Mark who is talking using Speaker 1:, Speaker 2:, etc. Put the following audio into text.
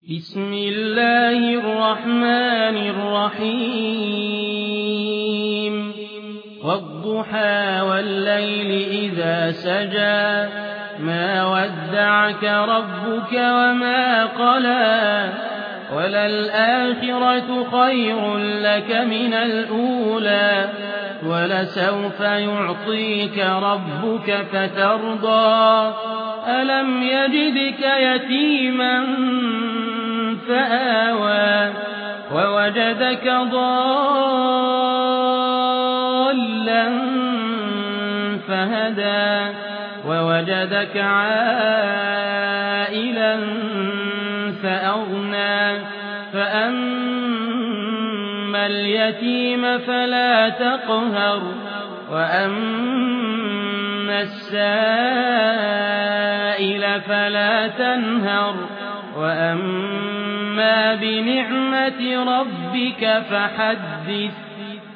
Speaker 1: بسم الله الرحمن الرحيم والضحى والليل إذا سجى ما ودعك ربك وما قلى وللآخرة خير لك من الأولى ولسوف يعطيك ربك فترضى ألم يجدك يتيما فآوى ووجدك ضالا فهدى ووجدك عائلا فأغنى فأما اليتيم فلا تقهر وأما السائل فلا تنهر وأما بنعمة ربك فحدث